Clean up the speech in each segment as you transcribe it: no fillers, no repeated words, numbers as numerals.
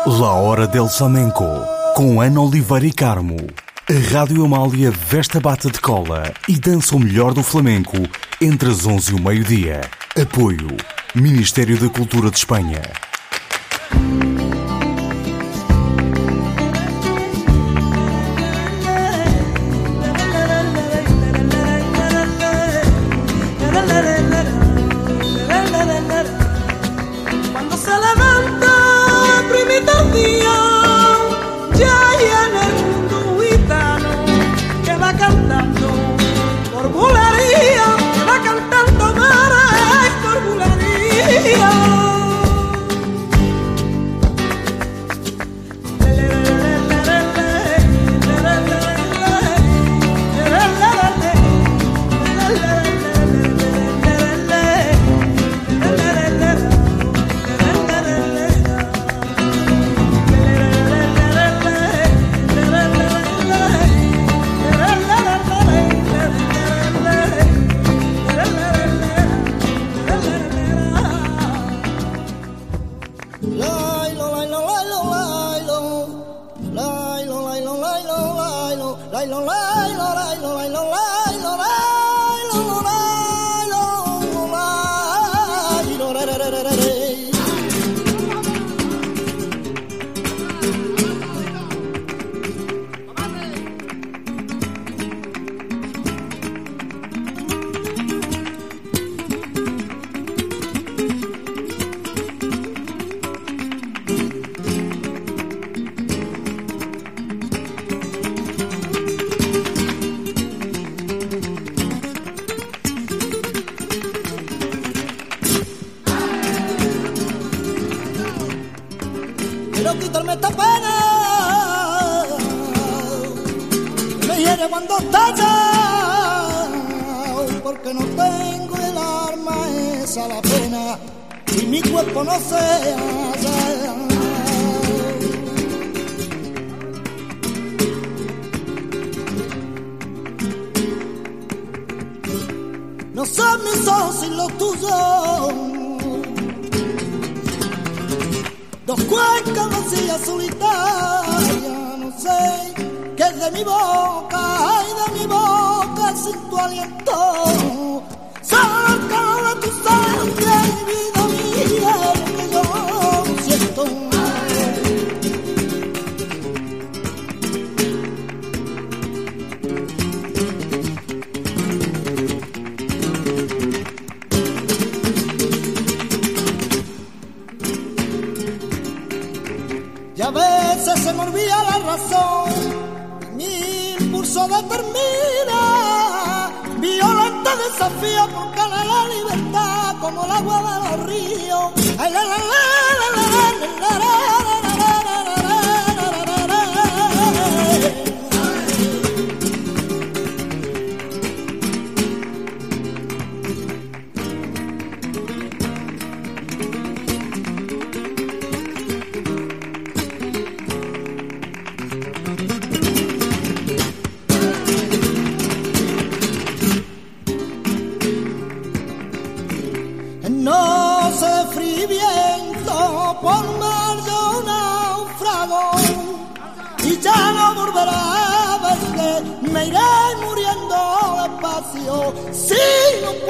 La Hora del Flamenco, com Ana Oliveira e Carmo. A Rádio Amália veste a bata de cola e dança o melhor do flamenco entre as 11 e o meio-dia. Apoio Ministério da Cultura de Espanha. Quiero quitarme esta pena, me hiere cuando estalla, porque no tengo el arma esa la pena y mi cuerpo no se halla. No son mis ojos sin los tuyos, dos cuencas vacías solitarias, no sé qué es de mi boca, ay de mi boca sin tu aliento, solo el calor de tu sangre, vida mía, lo que yo siento. Y a veces se me olvida la razón, mi impulso determina, violento desafío por ganar la libertad como el agua de los ríos. Ay, la, la, la, la, la, la, la, la. No sé frío viento por mar yo naufrago y ya no volverá a verte, me iré muriendo despacio si no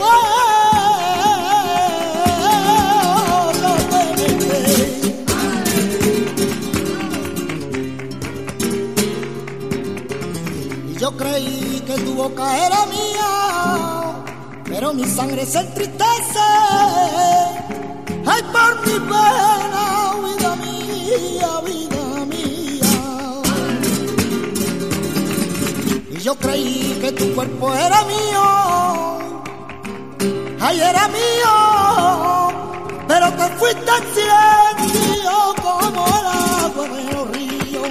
puedo tenerte. Y yo creí que tu boca era mía, pero mi sangre se entristece, ay por mi pena, vida mía, vida mía. Y yo creí que tu cuerpo era mío, ay era mío, pero te fuiste en silencio como el agua de los ríos.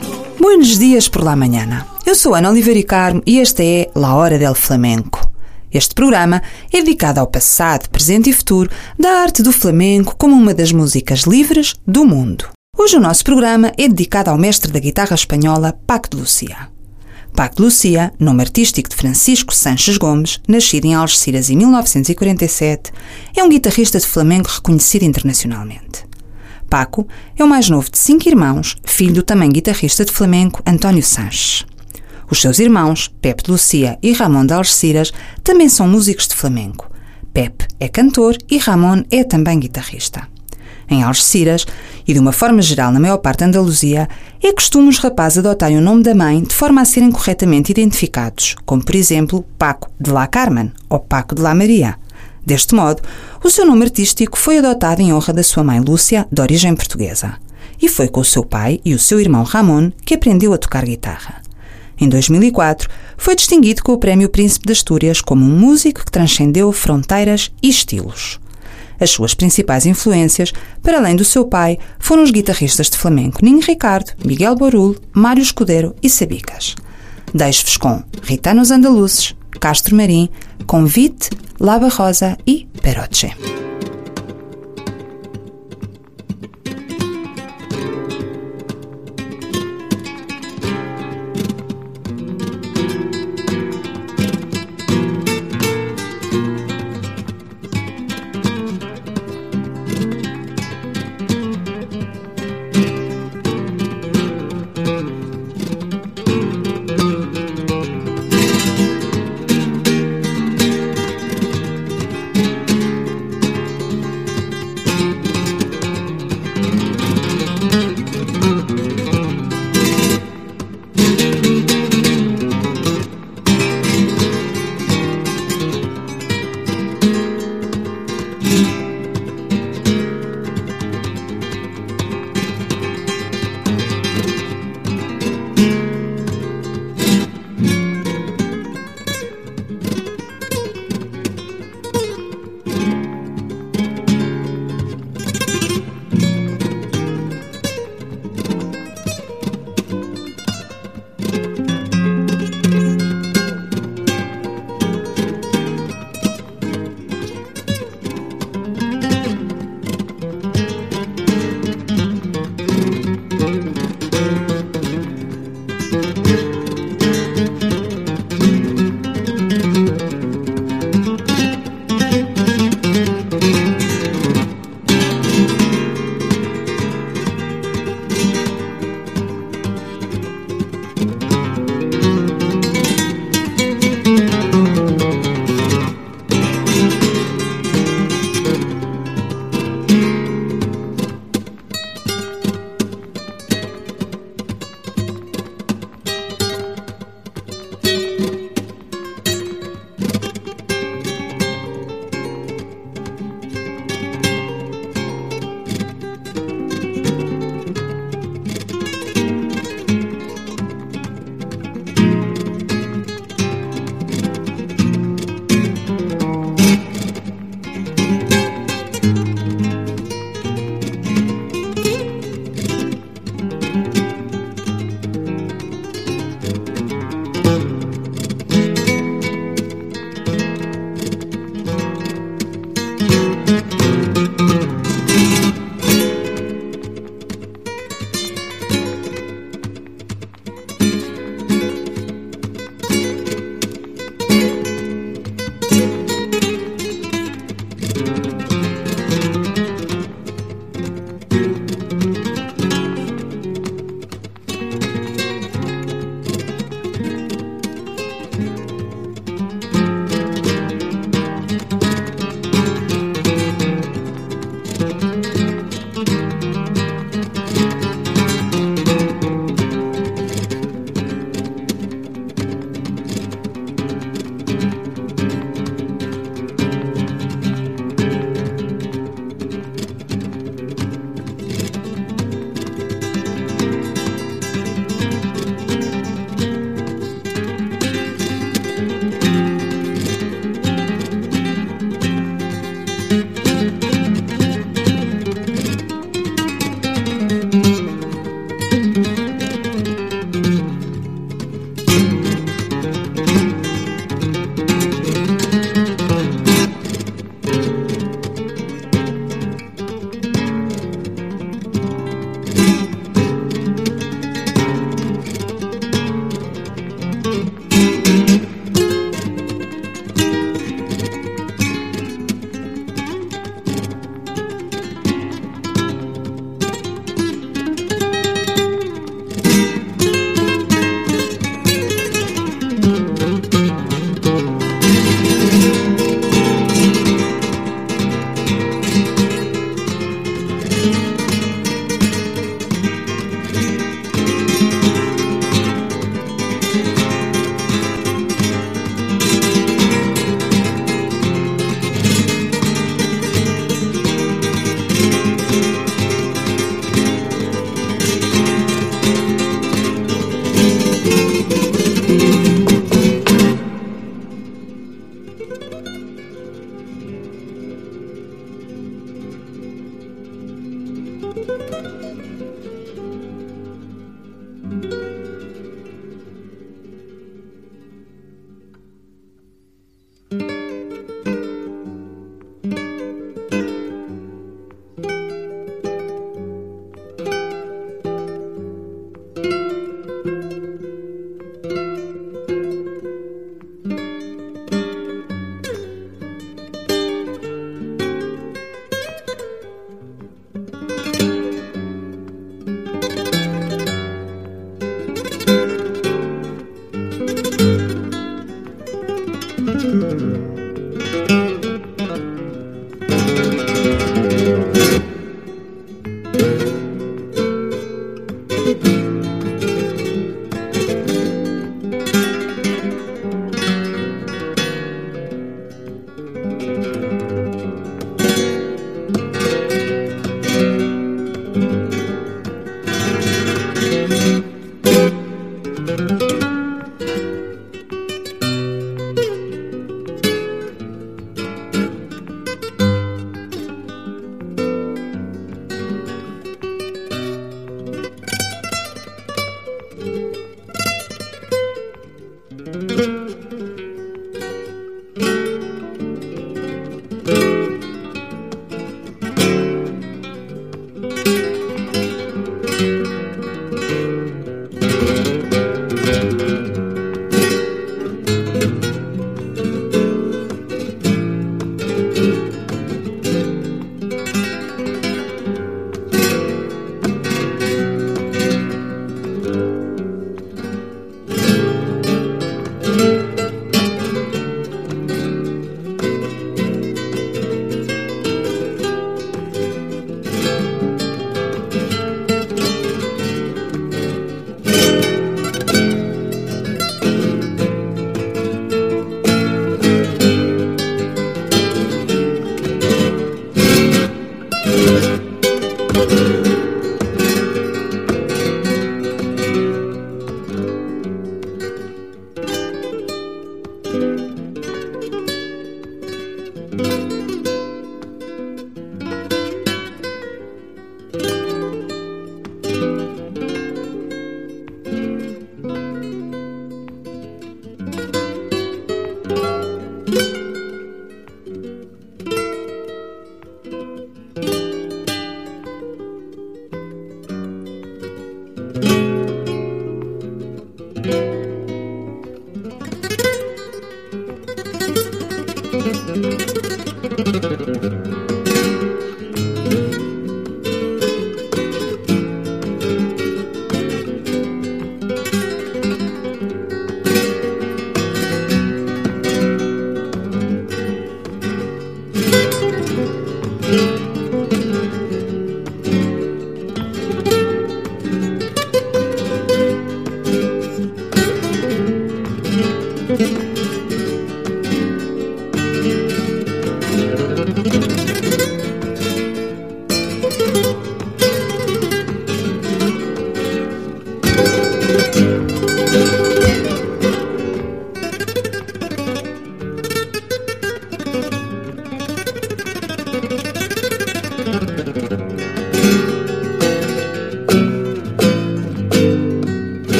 Buenos dias por la mañana. Eu sou Ana Oliveira e Carmo e esta é La Hora del Flamenco. Este programa é dedicado ao passado, presente e futuro da arte do flamenco como uma das músicas livres do mundo. Hoje o nosso programa é dedicado ao mestre da guitarra espanhola Paco de Lucía. Paco de Lucía, nome artístico de Francisco Sanches Gomes, nascido em Algeciras em 1947, é um guitarrista de flamenco reconhecido internacionalmente. Paco é o mais novo de 5 irmãos, filho do também guitarrista de flamenco António Sanches. Os seus irmãos, Pepe de Lucía e Ramón de Algeciras, também são músicos de flamenco. Pepe é cantor e Ramón é também guitarrista. Em Algeciras, e de uma forma geral na maior parte da Andaluzia, é costume os rapazes adotarem o nome da mãe de forma a serem corretamente identificados, como por exemplo Paco de la Carmen ou Paco de la Maria. Deste modo, o seu nome artístico foi adotado em honra da sua mãe Lúcia, de origem portuguesa. E foi com o seu pai e o seu irmão Ramón que aprendeu a tocar guitarra. Em 2004, foi distinguido com o Prémio Príncipe de Astúrias como um músico que transcendeu fronteiras e estilos. As suas principais influências, para além do seu pai, foram os guitarristas de flamenco Ninho Ricardo, Miguel Borul, Mário Escudero e Sabicas. Deixo-vos com Ritanos Andaluzes, Castro Marim, Convite, Lava Rosa e Peroche.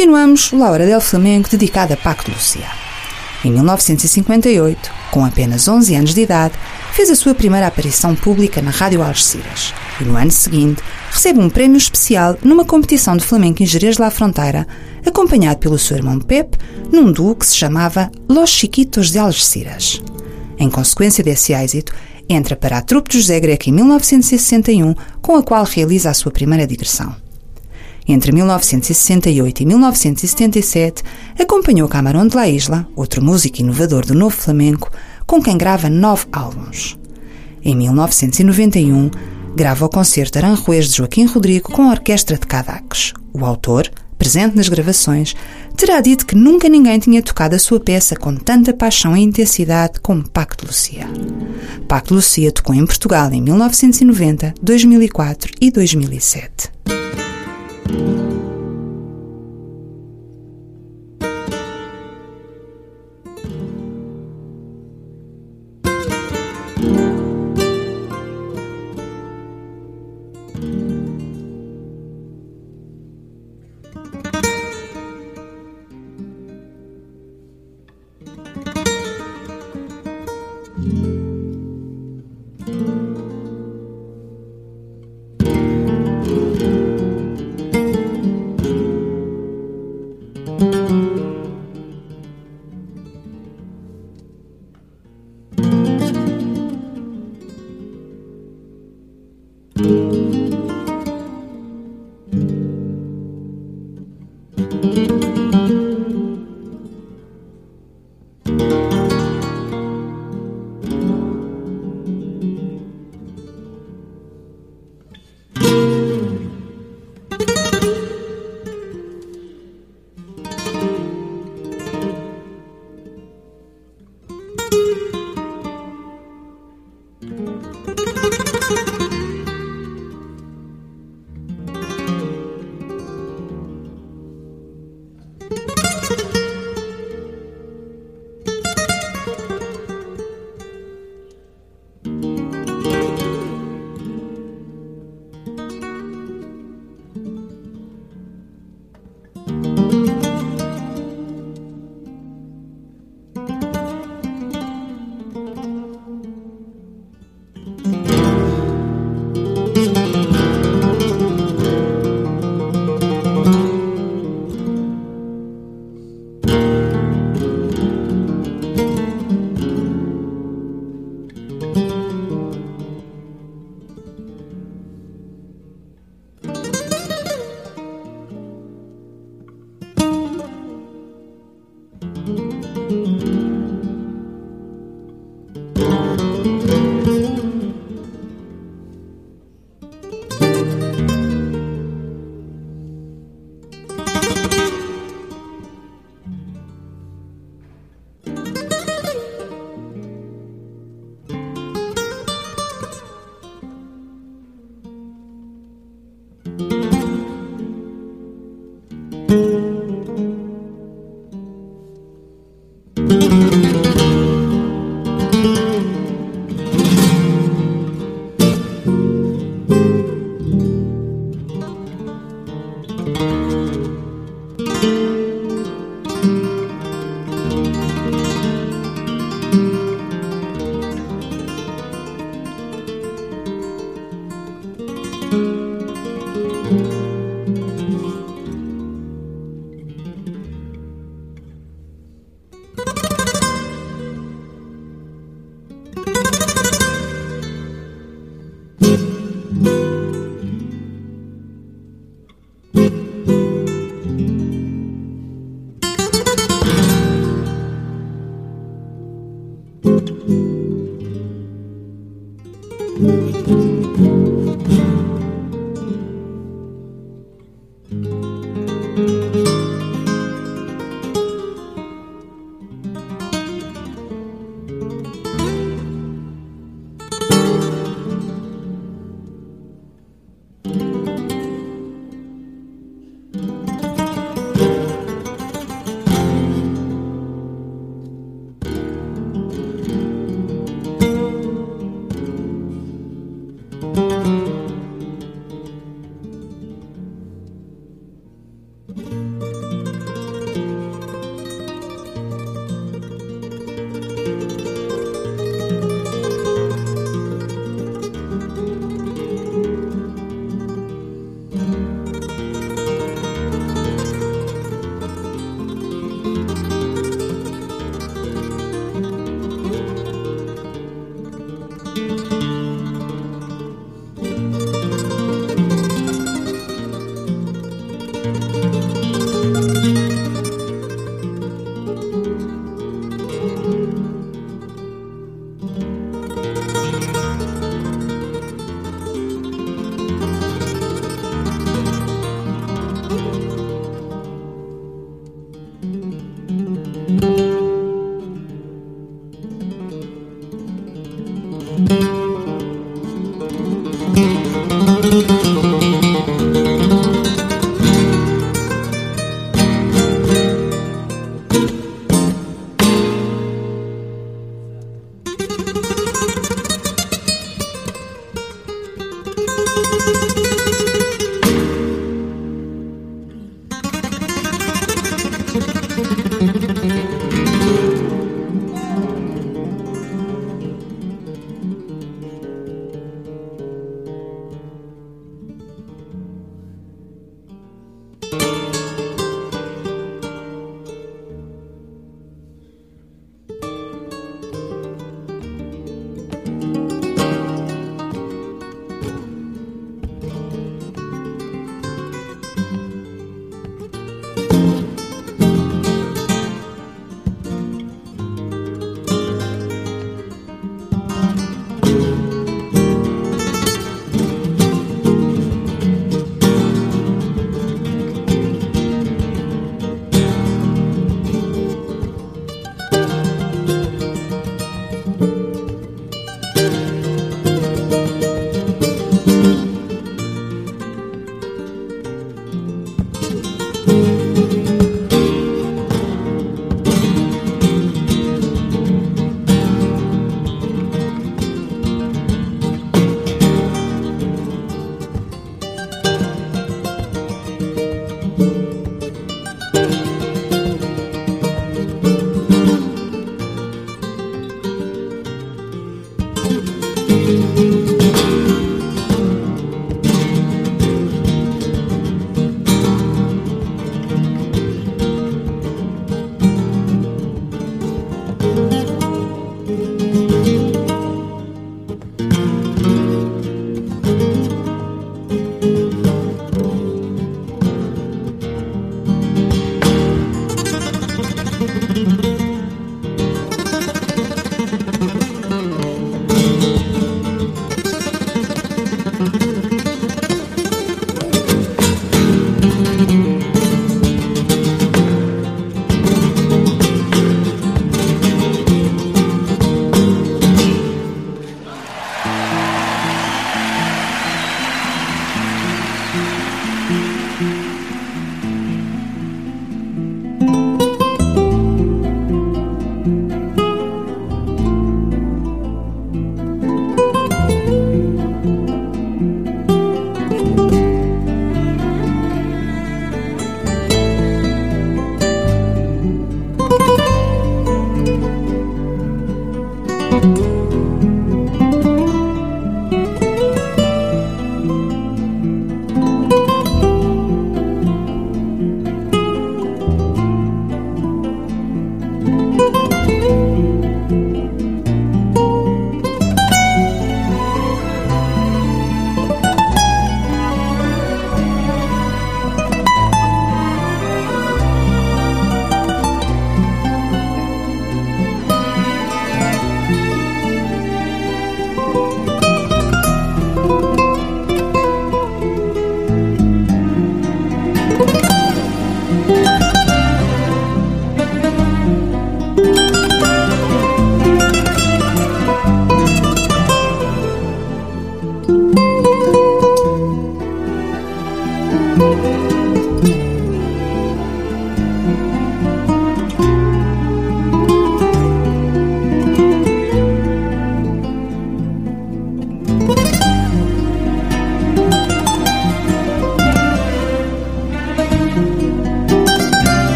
Continuamos La Hora del Flamenco dedicada a Paco de Lucía. Em 1958, com apenas 11 anos de idade, fez a sua primeira aparição pública na Rádio Algeciras e no ano seguinte recebe um prémio especial numa competição de flamenco em Jerez de la Fronteira, acompanhado pelo seu irmão Pepe, num duo que se chamava Los Chiquitos de Algeciras. Em consequência desse êxito, entra para a trupe de José Greco em 1961, com a qual realiza a sua primeira digressão. Entre 1968 e 1977, acompanhou Camarón de la Isla, outro músico inovador do novo flamenco, com quem grava 9 álbuns. Em 1991, grava o concerto Aranjuez de Joaquim Rodrigo com a orquestra de Cadaqués. O autor, presente nas gravações, terá dito que nunca ninguém tinha tocado a sua peça com tanta paixão e intensidade como Paco de Lucía. Paco de Lucía tocou em Portugal em 1990, 2004 e 2007.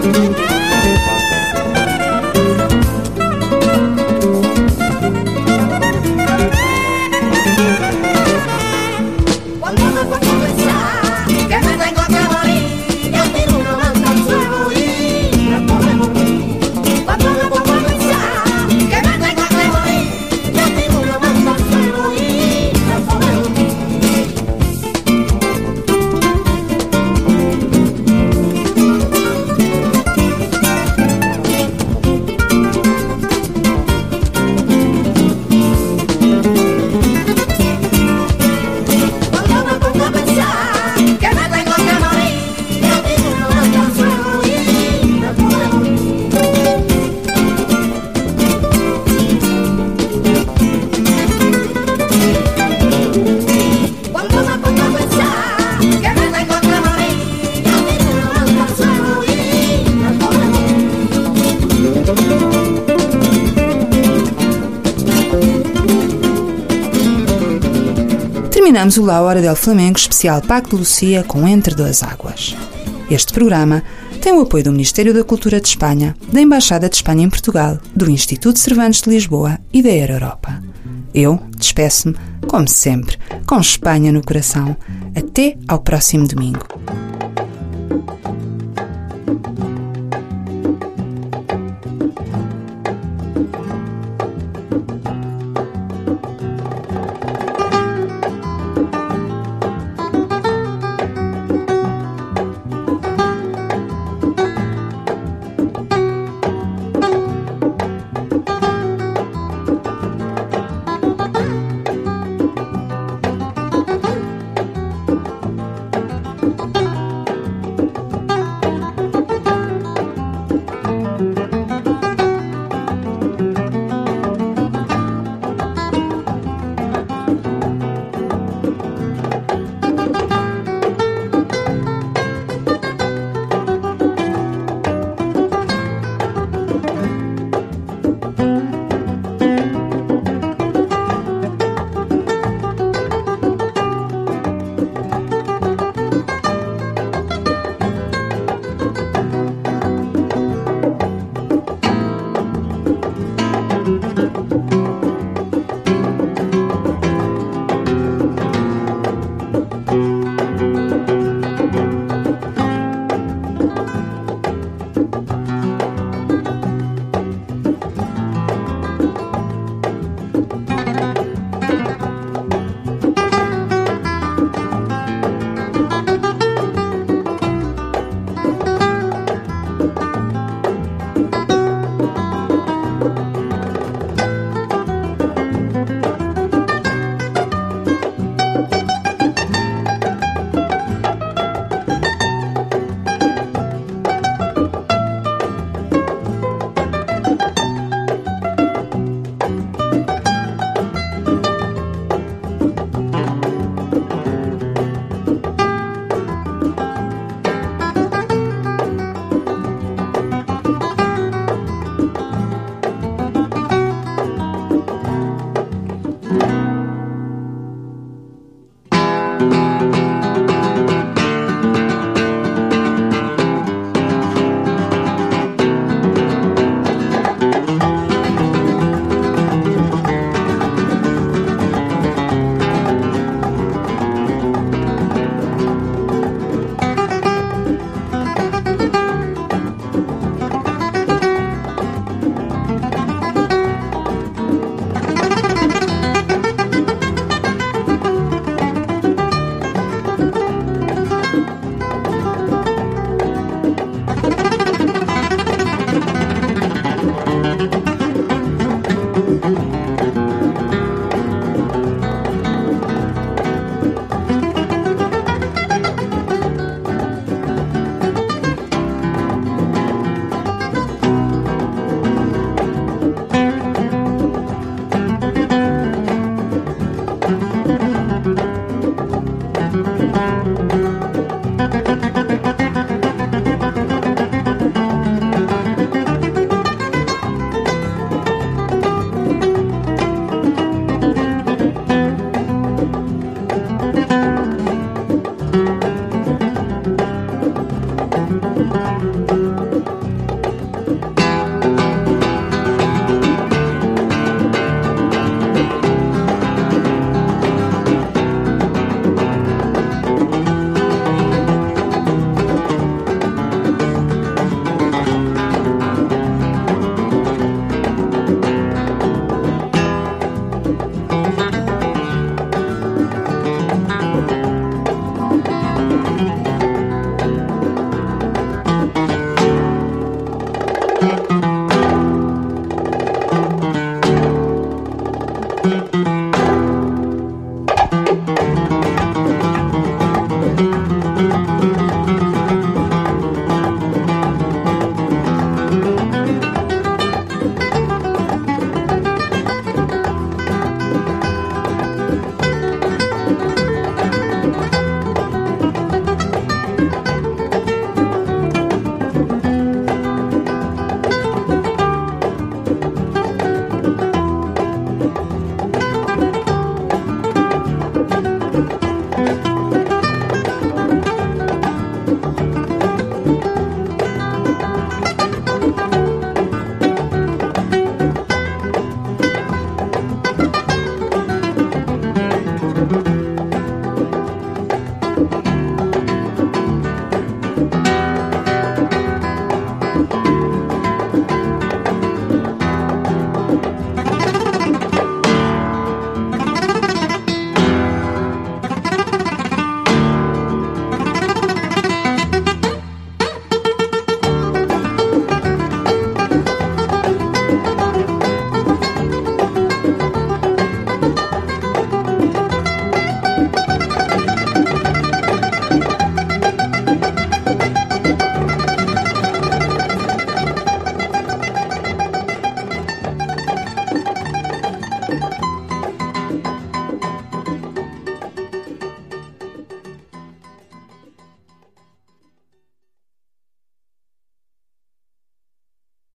Terminamos o La Hora del Flamenco especial Paco de Lucia com Entre Duas Águas. Este programa tem o apoio do Ministério da Cultura de Espanha, da Embaixada de Espanha em Portugal, do Instituto Cervantes de Lisboa e da Air Europa. Eu despeço-me, como sempre, com Espanha no coração. Até ao próximo domingo.